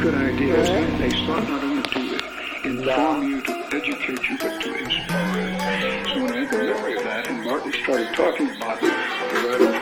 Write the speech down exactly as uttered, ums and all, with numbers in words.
good idea. Right. They sought not only to inform you, to educate you, but to inspire you. So when I had the memory of that, and Martin started talking about the right